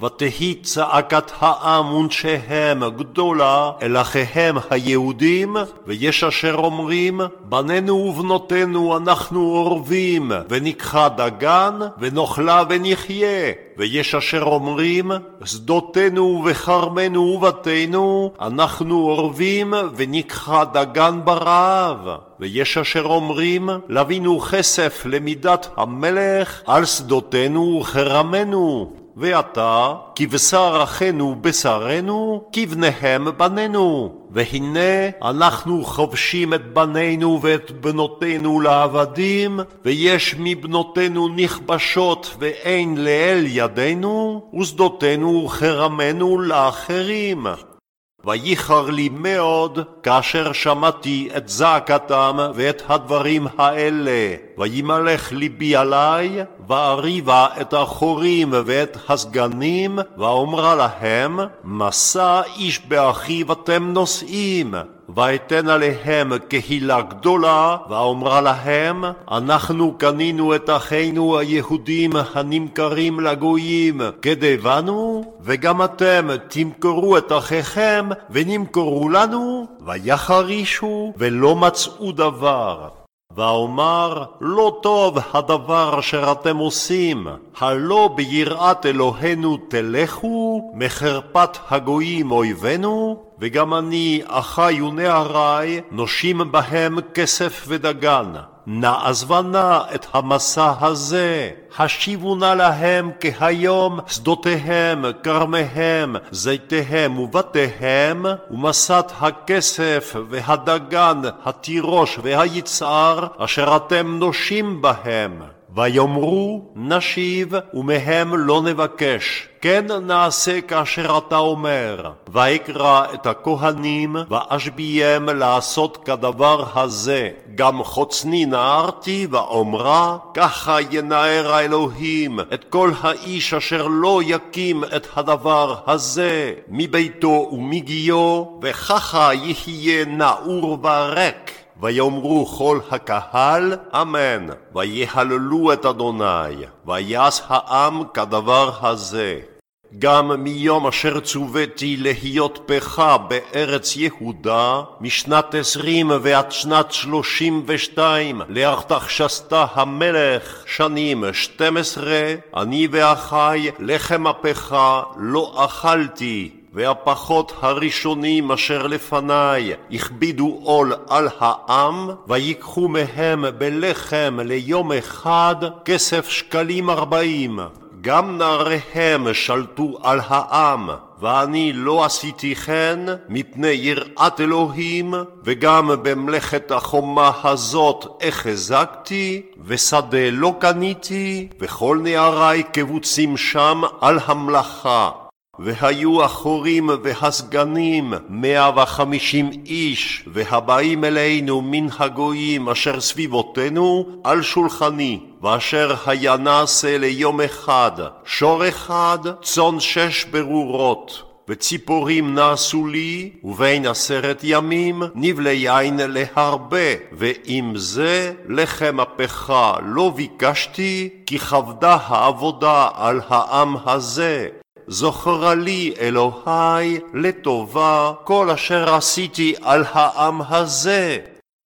ותהי צעקת העם ונשיהם גדולה אל אחיהם היהודים, ויש אשר אומרים, בנינו ובנותינו אנחנו אורבים, וניקחה דגן, ונאכלה ונחיה. ויש אשר אומרים, שדותינו וחרמנו ובתינו, אנחנו אורבים, וניקחה דגן ברעב. ויש אשר אומרים, לבינו כסף למידת המלך, על שדותינו וחרמנו. ועתה, כבשר אחינו בשרנו, כבניהם בנינו. והנה אנחנו חובשים את בנינו ואת בנותינו לעבדים, ויש מבנותינו נכבשות ואין לאל ידינו, ושדותינו וחרמנו לאחרים. וייחר לי מאוד כאשר שמעתי את זעקתם ואת הדברים האלה, וימלך ליבי עלי, ואריבה את החורים ואת הסגנים, ואומרה להם, מסע איש באחיו אתם נושאים. ואתן עליהם קהילה גדולה, ואומרה להם, אנחנו קנינו את אחינו היהודים הנמכרים לגויים כדבנו, וגם אתם תמכרו את אחיכם ונמכרו לנו, ויחרישו ולא מצאו דבר. ואומר, לא טוב הדבר אשר אתם עושים, הלא ביראת אלוהינו תלכו, מחרפת הגויים אויבינו, וגם אני, אחי ונערי, נושים בהם כסף ודגן. נעזבה נא את המסע הזה, השיבו נא להם כהיום שדותיהם, כרמיהם, זיתיהם ובתיהם, ומסת הכסף והדגן, התירוש והיצהר, אשר אתם נושים בהם. ויאמרו, נשיב, ומהם לא נבקש. כן נעשה כאשר אתה אומר. ויקרא את הכהנים, ואשביהם לעשות כדבר הזה. גם חוצני נערתי, ואומרה, ככה ינער האלוהים את כל האיש אשר לא יקים את הדבר הזה, מביתו ומגיו, וככה יהיה נעור וריק. ויאמרו כל הקהל, אמן, ויהללו את אדוני, ויעש העם כדבר הזה. גם מיום אשר צוויתי להיות פחה בארץ יהודה, משנת 20 ועד שנת 32, לארתחשסתא המלך, שנים 12, אני ואחי לחם הפחה לא אכלתי, והפחות הראשונים אשר לפניי הכבידו עול על העם, ויקחו מהם בלחם ליום אחד כסף 40 שקלים. גם נעריהם שלטו על העם, ואני לא עשיתי כן מפני יראת אלוהים, וגם במלאכת החומה הזאת החזקתי, ושדה לא קניתי, וכל נערי קבוצים שם על המלאכה. והיו החורים והסגנים 150 איש, והבאים אלינו מן הגויים אשר סביבותינו על שולחני, ואשר היה נעשה ליום אחד, שור אחד, צאן 6 ברורות. וציפורים נעשו לי, ובין 10 ימים נבלה יין להרבה, ועם זה לחם הפכה לא ביקשתי, כי כבדה העבודה על העם הזה. זוכרה לי אלוהי לטובה כל אשר עשיתי על העם הזה.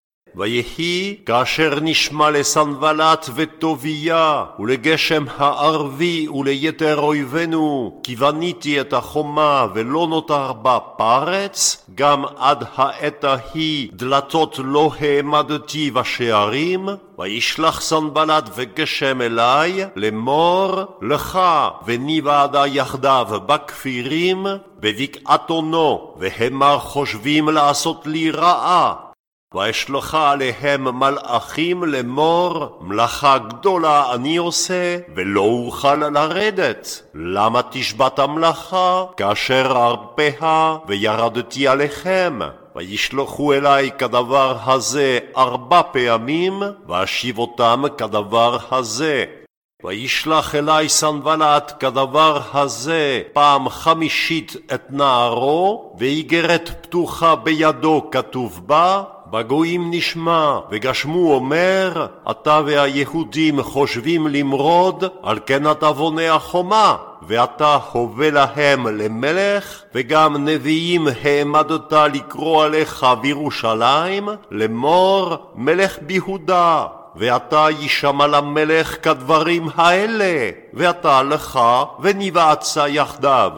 ויהי כאשר נשמע לסנבלת וטוביה ולגשם הערבי וליתר אויבינו, כי בניתי את החומה ולא נותר בה פרץ, גם עד העת ההיא דלתות לא העמדתי בשערים. וישלח סנבלת וגשם אלי לאמור, לך וניוועדה יחדיו בכפירים בבקעת אונו, והמה חושבים לעשות לי רעה. ואשלחה עליהם מלאכים לאמור, מלאכה גדולה אני עושה, ולא אוכל לרדת. למה תשבת המלאכה, כאשר ארפיה וירדתי עליכם? וישלחו אלי כדבר הזה 4 פעמים, ואשיב אותם כדבר הזה. וישלח אלי סנבלת כדבר הזה פעם 5 את נערו, ואיגרת פתוחה בידו כתוב בה, בגויים נשמע, וגשמו אומר, אתה והיהודים חושבים למרוד, על כן אתה בונה החומה, ואתה הווה להם למלך, וגם נביאים העמדת לקרוא עליך בירושלים, לאמור מלך ביהודה. ואתה ישמע למלך כדברים האלה, ואתה לך ונבעצה יחדיו.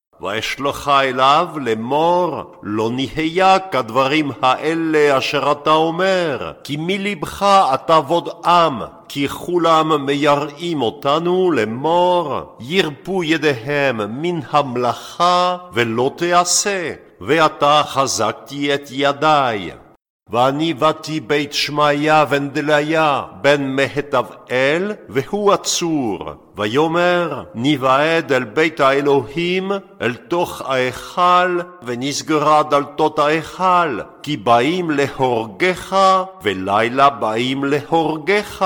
ואשלח אליו לאמור, לא נהיה כדברים האלה אשר אתה אומר, כי מלבך אתה בודעם, כי כולם מייראים אותנו לאמור, ירפו ידיהם מן המלאכה ולא תעשה, ואתה חזקתי את ידיי. ואני באתי בית שמעיה בן דליה בן מהתבאל, והוא עצור, ויאמר נבעד אל בית האלוהים אל תוך ההיכל, ונסגרה דלתות ההיכל, כי באים להורגך, ולילה באים להורגך.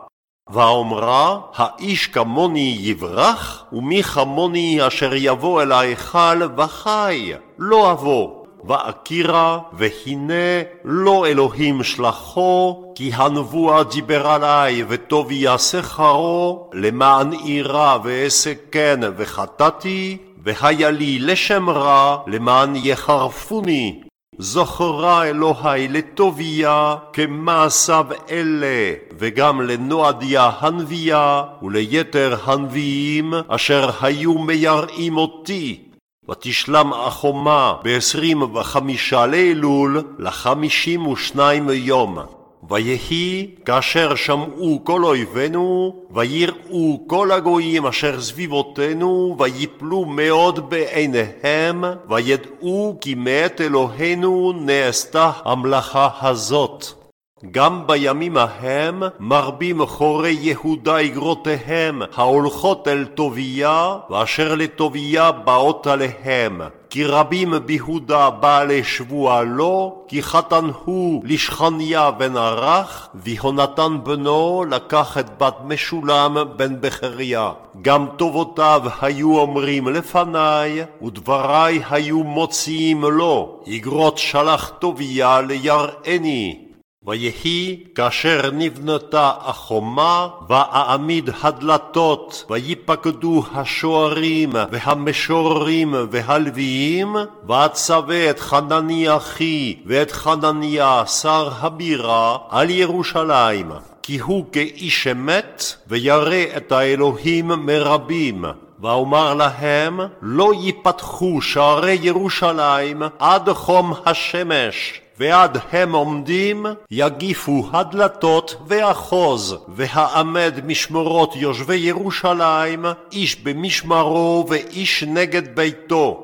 ואומרה, האיש כמוני יברח, ומי כמוני אשר יבוא אל ההיכל וחי, לא אבוא. ואקירה, והנה לא אלוהים שלחו, כי הנבואה דיבר עלי, וטוב יעשה שכרו, למען אירע ואעשה כן וחטאתי, והיה לי לשם רע, למען יחרפוני. זכרה אלוהי לטוביה כמעשיו אלה, וגם לנועדיה הנביאה, וליתר הנביאים אשר היו מייראים אותי. ותשלם החומה ב-25 לאלול ל52 יום. ויהי כאשר שמעו כל אויבינו, ויראו כל הגויים אשר סביבותינו, ויפלו מאוד בעיניהם, וידעו כי מאת אלוהינו נעשתה המלאכה הזאת. גם בימים ההם מרבים חורי יהודה אגרותיהם ההולכות אל טוביה, ואשר לטוביה באות עליהם. כי רבים ביהודה בעלי שבוע לו, כי חתן הוא לשכניה בן ערך, ויהונתן בנו לקח את בת משולם בן בחריה. גם טובותיו היו אומרים לפני, ודברי היו מוציאים לו, אגרות שלח טוביה ליראני. ויהי כאשר נבנתה החומה, ואעמיד הדלתות, ויפקדו השוערים והמשוררים והלוויים, ואצווה את חנניה אחי ואת חנניה שר הבירה על ירושלים, כי הוא כאיש אמת, וירא את האלוהים מרבים. ואומר להם, לא ייפתחו שערי ירושלים עד חום השמש, ועד הם עומדים יגיפו הדלתות ואחוז, והעמד משמרות יושבי ירושלים, איש במשמרו ואיש נגד ביתו.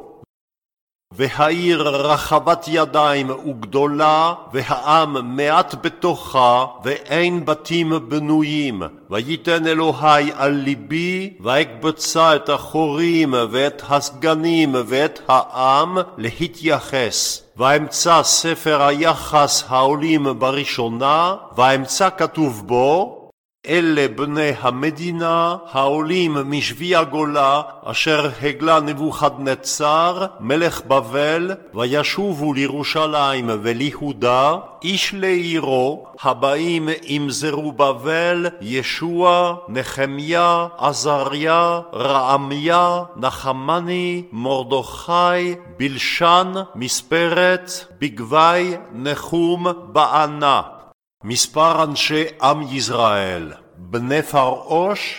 והעיר רחבת ידיים וגדולה, והעם מעט בתוכה, ואין בתים בנויים. ויתן אלוהי על ליבי, ואקבצה את החורים ואת הסגנים ואת העם להתייחס. ואמצא ספר היחס העולים בראשונה, ואמצא כתוב בו, אלה בני המדינה העולים משבי הגולה אשר הגלה נבוכדנצר מלך בבל, וישובו לירושלים וליהודה, איש לעירו, הבאים עם זרובבל, ישוע, נחמיה, עזריה, רעמיה, נחמני, מרדכי, בלשן, מספרת, בגבי, נחום, בענה. מספר אנשי עם ישראל, בני פרעוש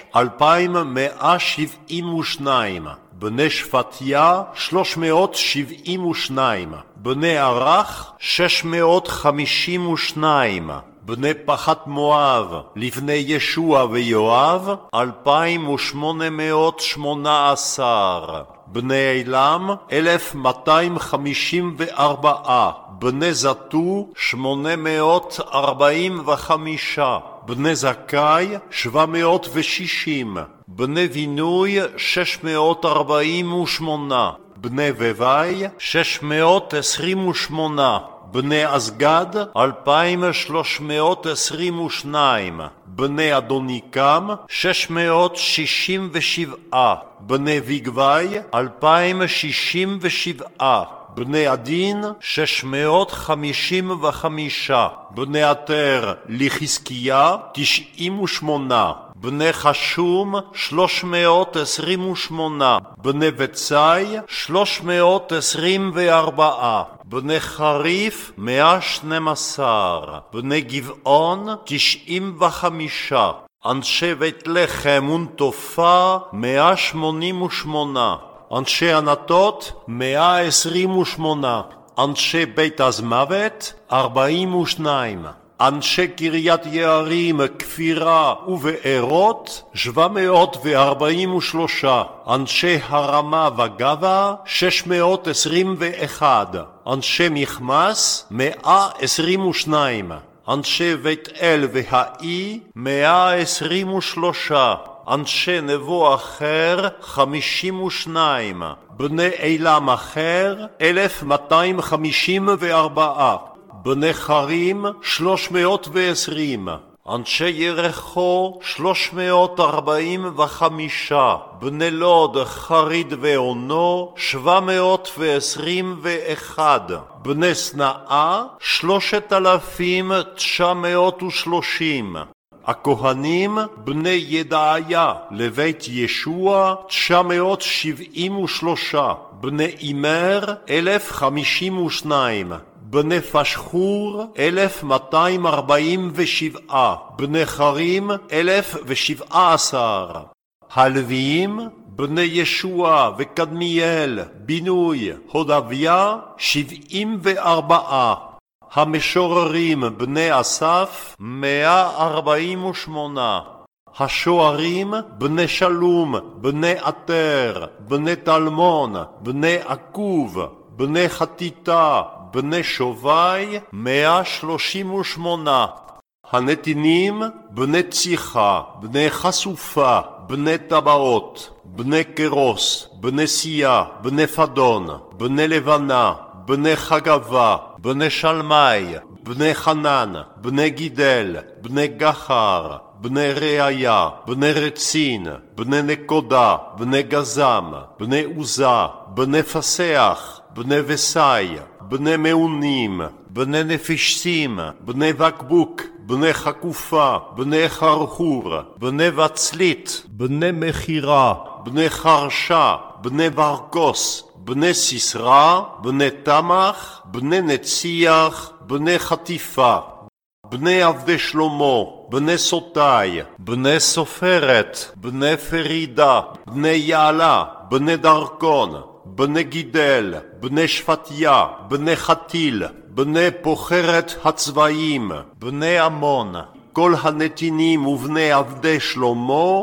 2172, בני שפטיה 372, בני ערך 652, בני פחת מואב לפני ישוע ויואב 2818, בני אילם 1254, בני זתו 845, בני זכאי 760, בני בינוי 648, בני בבי 628, בני אסגד 2322, בני אדוניקם 667, בני בגבי 2067, בני הדין 655, בני עטר לחזקיה 98, בני חשום 328, בני בצי 324, בני חריף 112, בני גבעון 95, אנשי בית לחם ונטופה 188, אנשי ענתות 128, אנשי בית הזמוות 42, אנשי קריית יערים, כפירה ובארות 743, אנשי הרמה וגבה 621, אנשי מכמס 122, אנשי בית אל והאי 123, אנשי נבו אחר 52, בני אילם אחר 1254, בני חרים 320, אנשי ירחו 345, בני לוד חריד ועונו 721, בני סנאה 3930, הכהנים בני ידעיה לבית ישוע 973, בני אימר 1052, בני פשחור 1247, בני חרים 1017, הלוויים בני ישוע וקדמיאל בינוי הודביה 74, המשוררים בני אסף 148, השוערים בני שלום, בני עטר, בני תלמון, בני עקוב, בני חתיתה, בני שווי 138, הנתינים בני ציחה, בני חשופה, בני טבעות, בני קרוס, בני סיה, בני פדון, בני לבנה, בני חגבה, בני שלמי, בני חנן, בני גידל, בני גחר, בני ראיה, בני רצין, בני נקודה, בני גזם, בני עוזה, בני פסח, בני וסי, בני מעונים, בני נפישים, בני בקבוק, בני חקופה, בני חרחור, בני וצלית, בני מחירה, בני חרשה, בני ברקוס, בני סיסרה, בני תמח, בני נציח, בני חטיפה, בני עבדי שלמה, בני סוטאי, בני סופרת, בני פרידה, בני יעלה, בני דרכון, בני גידל, בני שפטיה, בני חתיל, בני פוחרת הצבעים, בני עמון, כל הנתינים ובני עבדי שלמה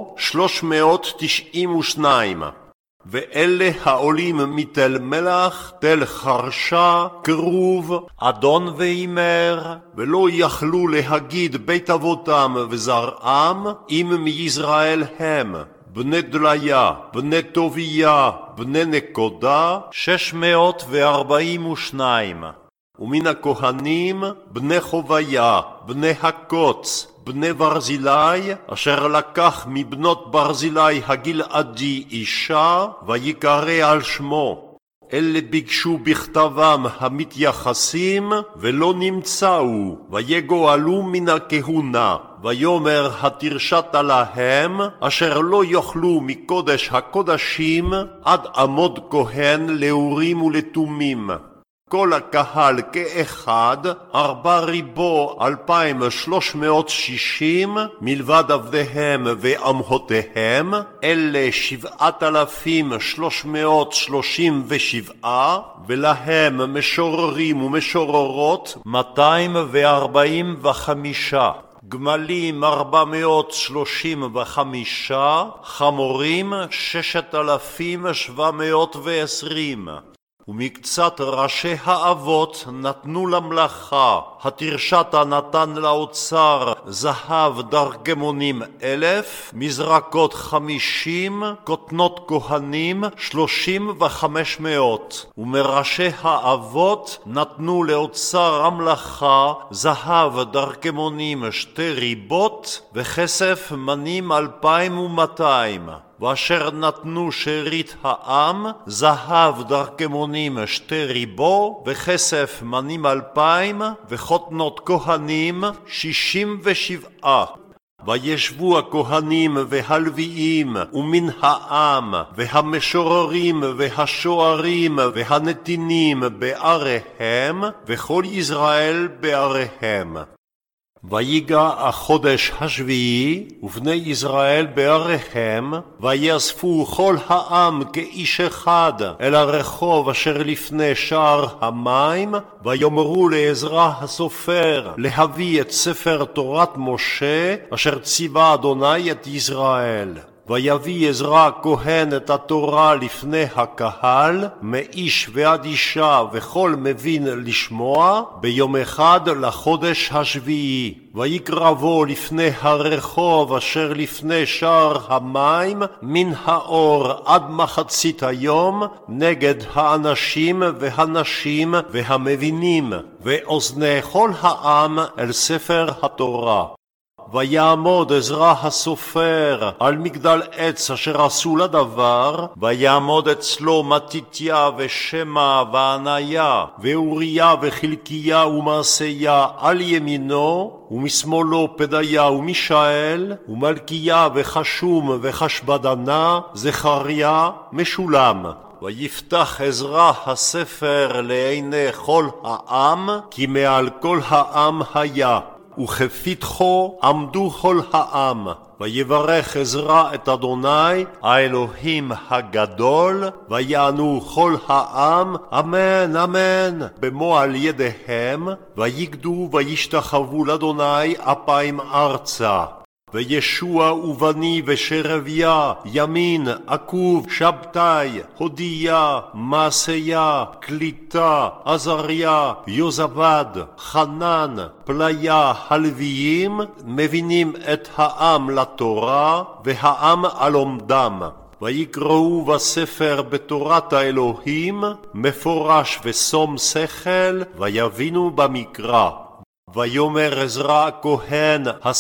392, ואלה העולים מתל מלח, תל חרשה, קרוב, אדון ואימר, ולא יכלו להגיד בית אבותם וזרעם, אם מישראל הם. בני דליה, בני טוביה, בני נקודה 642, ומן הכהנים בני חוביה, בני הקוץ, בני ברזילי, אשר לקח מבנות ברזילי הגלעדי אישה, ויקרא על שמו. אלה ביקשו בכתבם המתייחסים, ולא נמצאו, ויגואלו מן הכהונה. ויאמר התרשת להם, אשר לא יאכלו מקודש הקודשים, עד עמוד כהן לאורים ולתומים. כל הקהל כאחד 4,260 מלבד עבדיהם ואמהותיהם, אלה 7,337, ולהם משוררים ומשוררות 245, גמלים 435, חמורים 6,720. ומקצת ראשי האבות נתנו למלאכה. התרשתה נתן לאוצר זהב דרגמונים 1,000, מזרקות 50, כותנות כהנים 3,500. ומראשי האבות נתנו לאוצר המלאכה זהב דרגמונים 2 ריבות, וכסף מנים 2,200. ואשר נתנו שארית העם, זהב דרכמונים 2 ריבו, וכסף מנים 2,000, וחותנות כהנים 67. וישבו הכהנים והלוויים ומן העם והמשוררים והשוערים והנתינים בעריהם, וכל ישראל בעריהם. ויגע החודש השביעי, ובני ישראל בעריהם, ויאספו כל העם כאיש אחד אל הרחוב אשר לפני שער המים, ויאמרו לעזרא הסופר להביא את ספר תורת משה אשר ציווה אדוני את ישראל. ויביא עזרא הכהן את התורה לפני הקהל, מאיש ועד אישה וכל מבין לשמוע, ביום אחד לחודש השביעי. ויקרבו לפני הרחוב אשר לפני שער המים, מן האור עד מחצית היום, נגד האנשים והנשים והמבינים, ואוזני כל העם אל ספר התורה. ויעמוד עזרא הסופר על מגדל עץ אשר עשו לדבר, ויעמוד אצלו מתתיה ושמע ועניה ואוריה וחלקיה ומעשיה על ימינו, ומשמאלו פדיה ומישאל ומלכיה וחשום וחשבדנה זכריה משולם. ויפתח עזרא הספר לעיני כל העם, כי מעל כל העם היה, וכפתחו עמדו כל העם. ויברך עזרא את אדוני האלוהים הגדול, ויענו כל העם אמן אמן במו על ידיהם, ויגדו וישתחוו לאדוני אפיים ארצה. וישוע ובני ושרביה, ימין, עקוב, שבתאי, הודיה, מעשיה, קליטה, עזריה, יוזבד, חנן, פליה, הלוויים, מבינים את העם לתורה, והעם הלומדם. ויקראו בספר בתורת האלוהים, מפורש ושום שכל, ויבינו במקרא. ויאמר עזרא הכהן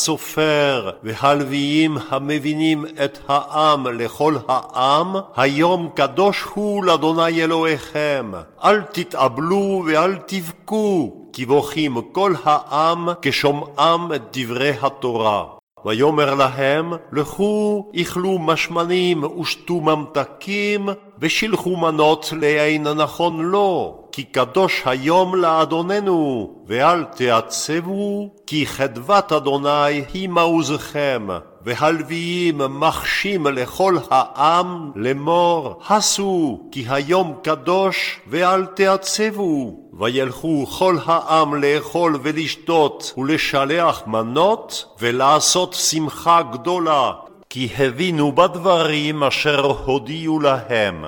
הסופר והלוויים המבינים את העם לכל העם, היום קדוש הוא לאדוני אלוהיכם, אל תתאבלו ואל תבכו, כי בוכים כל העם כשומעם את דברי התורה. ויאמר להם, לכו אכלו משמנים ושתו ממתקים, ושילחו מנות לאין נכון לו, כי קדוש היום לאדוננו, ואל תעצבו, כי חדבת אדוני היא מעוזכם. והלוויים מחשים לכל העם לאמור, הסו, כי היום קדוש, ואל תעצבו. וילכו כל העם לאכול ולשתות ולשלח מנות, ולעשות שמחה גדולה, כי הבינו בדברים אשר הודיעו להם.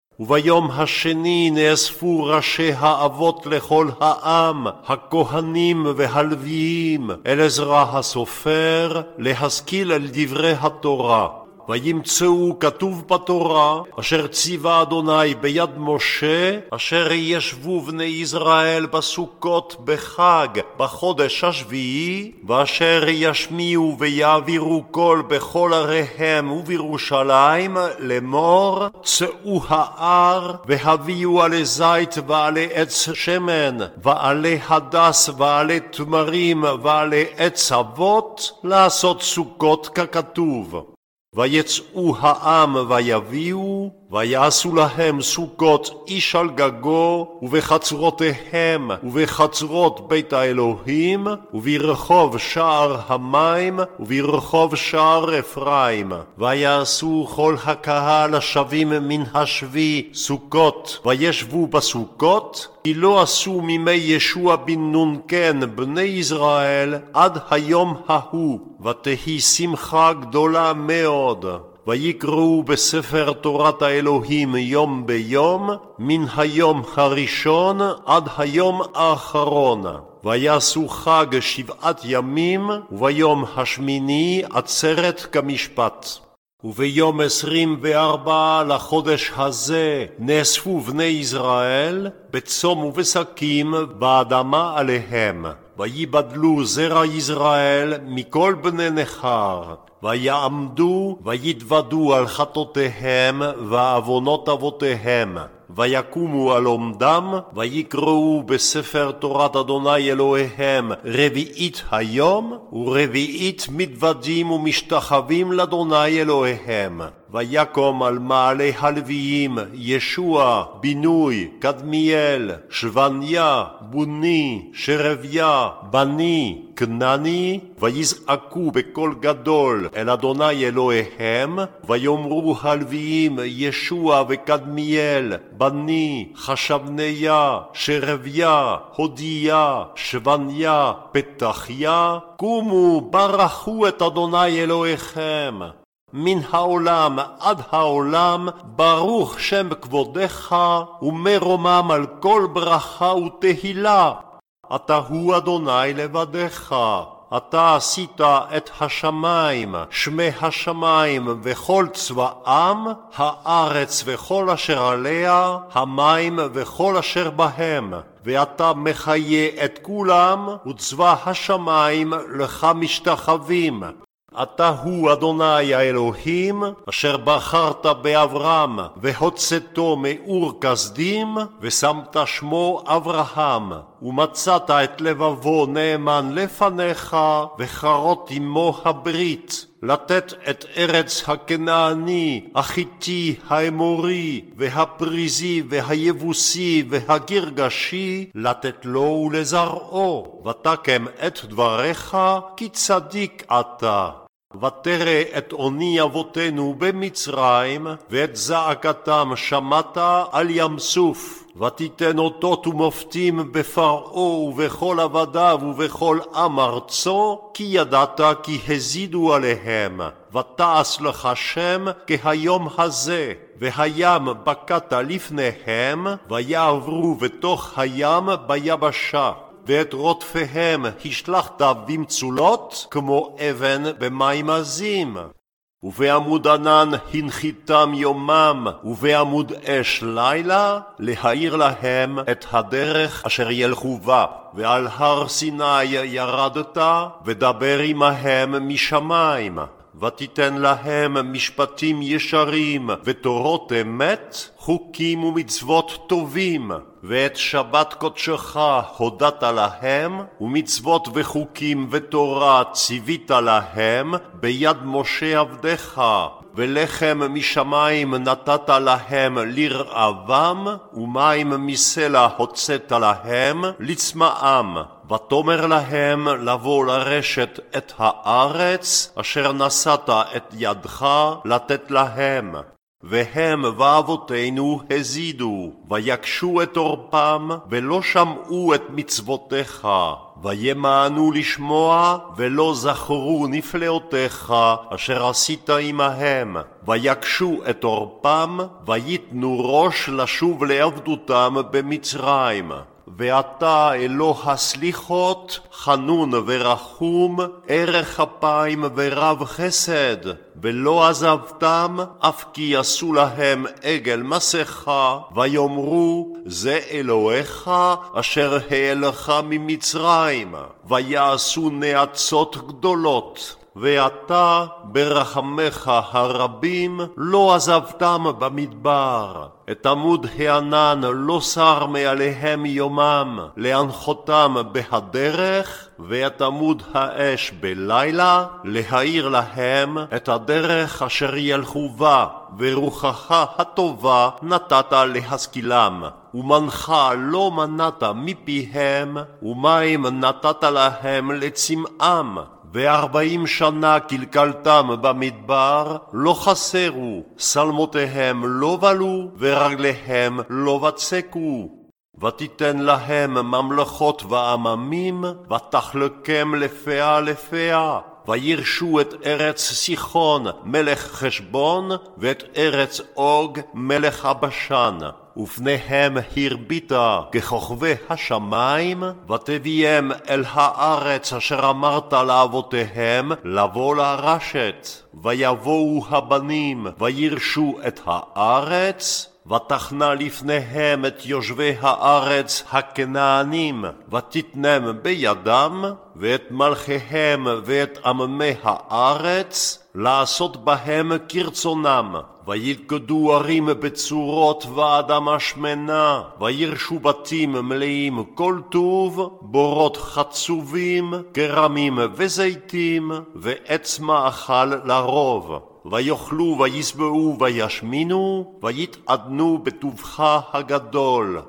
וביום השני נאספו ראשי האבות לכל העם, הכהנים והלוויים, אל עזרא הסופר, להשכיל על דברי התורה. וימצאו כתוב בתורה, אשר ציווה אדוני ביד משה, אשר ישבו בני ישראל בסוכות בחג, בחודש השביעי, ואשר ישמיעו ויעבירו קול בכל עריהם ובירושלים, לאמור, צאו ההר, והביאו עלי זית ועלי עץ שמן, ועלי הדס ועלי תמרים ועלי עץ אבות, לעשות סוכות ככתוב. ויצאו העם ויביאו, ויעשו להם סוכות איש על גגו, ובחצרותיהם, ובחצרות בית האלוהים, וברחוב שער המים, וברחוב שער אפרים. ויעשו כל הקהל השבים מן השבי סוכות, וישבו בסוכות, כי לא עשו מימי ישוע בן נון כן בני ישראל עד היום ההוא, ותהי שמחה גדולה מאוד. ויקראו בספר תורת האלוהים יום ביום, מן היום הראשון עד היום האחרון. ויעשו חג 7 ימים, וביום השמיני עצרת כמשפט. וביום 24 לחודש הזה נאספו בני ישראל בצום ובשקים באדמה עליהם. ויבדלו זרע ישראל מכל בני נכר, ויעמדו ויתוודו על חטאותיהם ועוונות אבותיהם, ויקומו על עומדם, ויקראו בספר תורת אדוני אלוהיהם רביעית היום, ורביעית מתוודים ומשתחווים לאדוני אלוהיהם. ויקום על מעלי הלוויים ישוע, בינוי, קדמיאל, שווניה, בוני, שרביה, בני, כנני, ויזעקו בקול גדול אל אדוני אלוהיהם, ויאמרו הלוויים ישוע וקדמיאל, בני, חשבניה, שרביה, הודיה, שווניה, פתחיה, קומו ברכו את אדוני אלוהיכם. מן העולם עד העולם ברוך שם כבודך, ומרומם על כל ברכה ותהילה. אתה הוא אדוני לבדך. אתה עשית את השמיים, שמי השמיים וכל צבאם, הארץ וכל אשר עליה, המים וכל אשר בהם. ואתה מחיה את כולם, וצבא השמיים לך משתחווים. אתה הוא אדוני האלוהים, אשר בחרת באברהם, והוצאתו מאור כסדים, ושמת שמו אברהם, ומצאת את לבבו נאמן לפניך, וחרות עמו הברית, לתת את ארץ הכנעני, החיתי, האמורי, והפריזי, והיבוסי, והגרגשי, לתת לו ולזרעו, ותקם את דבריך, כי צדיק אתה. ותרא את עוני אבותינו במצרים, ואת זעקתם שמעת על ים סוף. ותיתן אותות ומופתים בפרעה ובכל עבדיו ובכל עם ארצו, כי ידעת כי הזידו עליהם. ותעש לך שם כהיום הזה, והים בקעת לפניהם, ויעברו בתוך הים ביבשה. ואת רודפיהם השלחת במצולות, כמו אבן במים עזים. ובעמוד ענן הנחיתם יומם, ובעמוד אש לילה, להאיר להם את הדרך אשר ילכו בה. ועל הר סיני ירדת, ודבר עמהם משמיים. ותיתן להם משפטים ישרים, ותורות אמת, חוקים ומצוות טובים. ואת שבת קודשך הודעת להם, ומצוות וחוקים ותורה ציווית להם, ביד משה עבדך. ולחם משמיים נתת להם לרעבם, ומים מסלע הוצאת להם לצמאם. ותאמר להם לבוא לרשת את הארץ, אשר נשאת את ידך לתת להם. והם ואבותינו הזידו, ויקשו את עורפם, ולא שמעו את מצוותיך. וימאנו לשמוע, ולא זכרו נפלאותיך, אשר עשית עמהם. ויקשו את עורפם, ויתנו ראש לשוב לעבדותם במצרים. ואתה אלוה הסליחות, חנון ורחום, ערך אפיים ורב חסד, ולא עזבתם, אף כי עשו להם עגל מסכה, ויאמרו, זה אלוהיך, אשר העלך ממצרים, ויעשו נאצות גדולות. ואתה ברחמך הרבים לא עזבתם במדבר. את עמוד הענן לא סר מעליהם יומם, להנחותם בהדרך, ואת עמוד האש בלילה, להאיר להם את הדרך אשר ילכו בה, ורוחך הטובה נתת להשכילם. ומנחה לא מנעת מפיהם, ומים נתת להם לצמאם. 40 שנה קלקלתם במדבר, לא חסרו, שלמותיהם לא בלו, ורגליהם לא בצקו. ותיתן להם ממלכות ועממים, ותחלקם לפאה לפאה. וירשו את ארץ סיחון מלך חשבון, ואת ארץ אוג מלך הבשן. ופניהם הרבית ככוכבי השמיים, ותביאם אל הארץ אשר אמרת לאבותיהם לבוא לרשת. ויבואו הבנים וירשו את הארץ, ותחנה לפניהם את יושבי הארץ הכנענים, ותתנם בידם, ואת מלכיהם ואת עממי הארץ, לעשות בהם כרצונם. וילכדו ערים בצורות ואדמה שמנה, וירשו בתים מלאים כל טוב, בורות חצובים, כרמים וזיתים, ועץ מאכל לרוב. ויאכלו וישבעו וישמינו, ויתעדנו בטובך הגדול.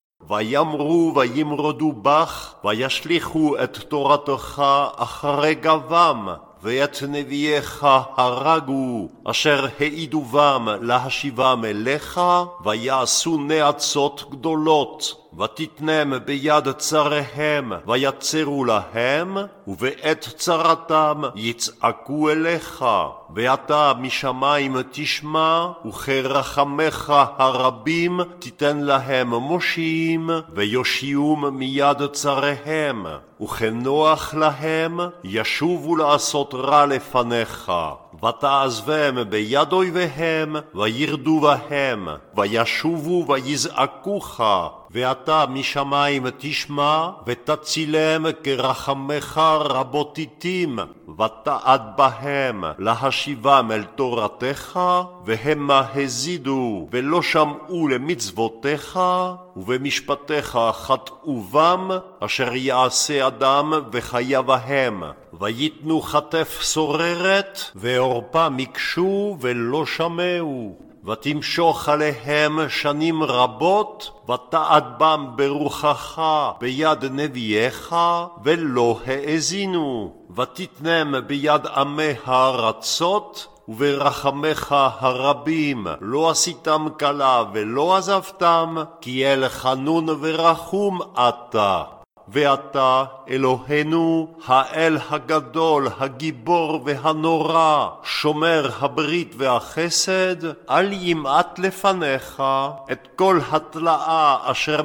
ויאמרו וימרדו בך, וישליכו את תורתך אחרי גבם, ואת נביאיך הרגו, אשר העידו בם להשיבם אליך, ויעשו נאצות גדולות. ותתנם ביד צריהם, ויצרו להם, ובעת צרתם יצעקו אליך. ואתה משמיים תשמע, וכרחמך הרבים תיתן להם מושיעים, ויושיעום מיד צריהם. וכנוח להם ישובו לעשות רע לפניך. ותעזבם ביד אויביהם, וירדו בהם, וישובו ויזעקוך. ואתה משמיים תשמע, ותצילם כרחמך רבותיתים, ותעד בהם להשיבם אל תורתך, והמה הזידו ולא שמעו למצוותיך, ובמשפטיך חטאו בם, אשר יעשה אדם וחיה בהם. ויתנו חטף סוררת, ועורפה מקשו ולא שמעו. ותמשוך עליהם שנים רבות, ותעד בם ברוחך ביד נביאיך, ולא האזינו. ותתנם ביד עמי הארצות, וברחמך הרבים לא עשיתם קלה ולא עזבתם, כי אל חנון ורחום אתה. ואתה אלוהינו, האל הגדול, הגיבור והנורא, שומר הברית והחסד, אל ימעט לפניך את כל התלאה אשר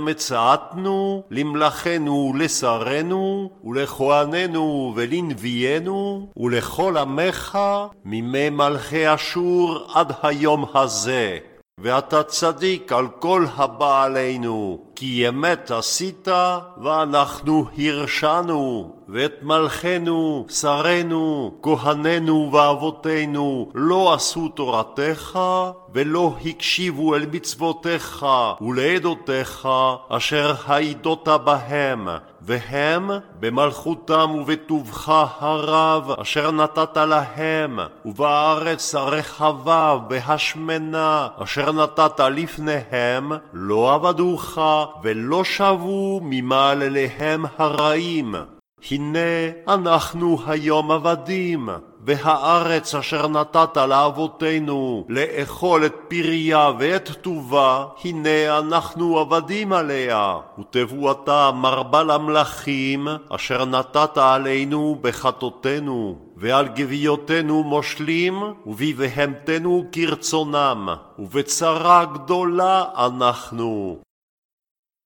מצאתנו למלכנו ולשרנו ולכהננו ולנביאנו ולכל עמך מימי מלכי אשור עד היום הזה. ואתה צדיק על כל הבא עלינו, כי אמת עשית ואנחנו הרשענו, ואת מלכנו, שרנו, כהננו ואבותינו לא עשו תורתך, ולא הקשיבו אל מצוותיך ולעדותיך אשר העידות בהם, והם במלכותם ובטובך הרב אשר נתת להם, ובארץ הרחבה והשמנה אשר נתת לפניהם, לא עבדוך ולא שבו ממעלליהם הרעים. הנה אנחנו היום עבדים, והארץ אשר נתת לאבותינו לאכול את פריה ואת טובה, הנה אנחנו עבדים עליה. ותבואתה מרבה למלכים אשר נתת עלינו בחטאותינו, ועל גוויותינו מושלים, ובבהמתנו כרצונם, ובצרה גדולה אנחנו.